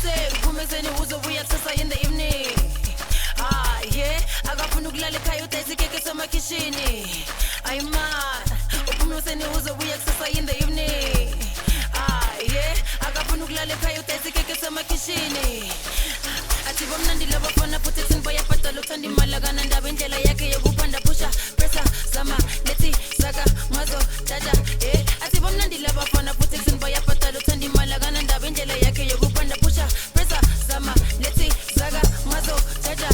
Kumezeni uzobuya kusasa in the evening. Ah yeah, akafuna ukulala ekhaya udayizikeke semakishini. Ay man, kumezeni uzobuya kusasa in the evening. Ah yeah, akafuna ukulala ekhaya udayizikeke semakishini. Athi bomnandi labo fana futhi thini bayabhadala uthanda imali akanandaba indlela yakhe yokuphanda pusha pressa zama lethi saka mazo jaja athi bomnandi labo fana futhi thini bayabhadala uthanda imali akanandaba indlela yakhe yokuphanda pusha pressa zama lethi saka mazo jaja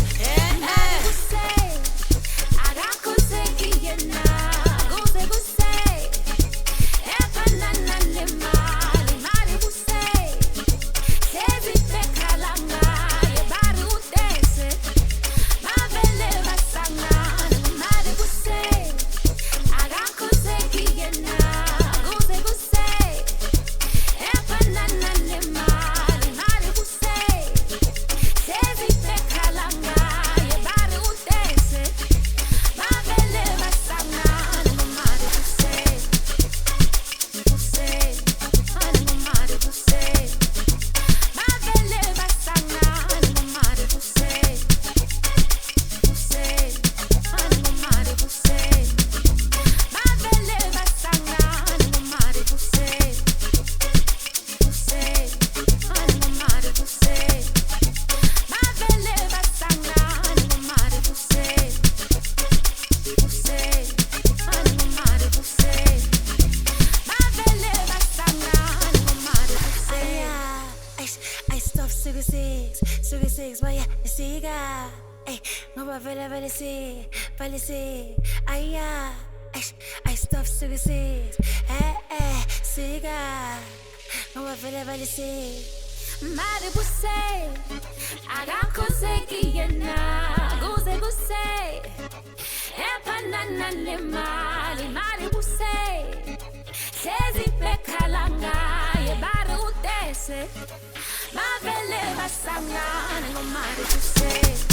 Sugar six, vaya, siga. No va a ver, sí, vale, ay, ya. I stuff sugar six, siga. No va a ver, sí. Mare busse, aga conseguí llenar. Guse, panana le mare busse. Sezi pekalanga, ye bare utese. Ma vele basanga, nengo mare busse.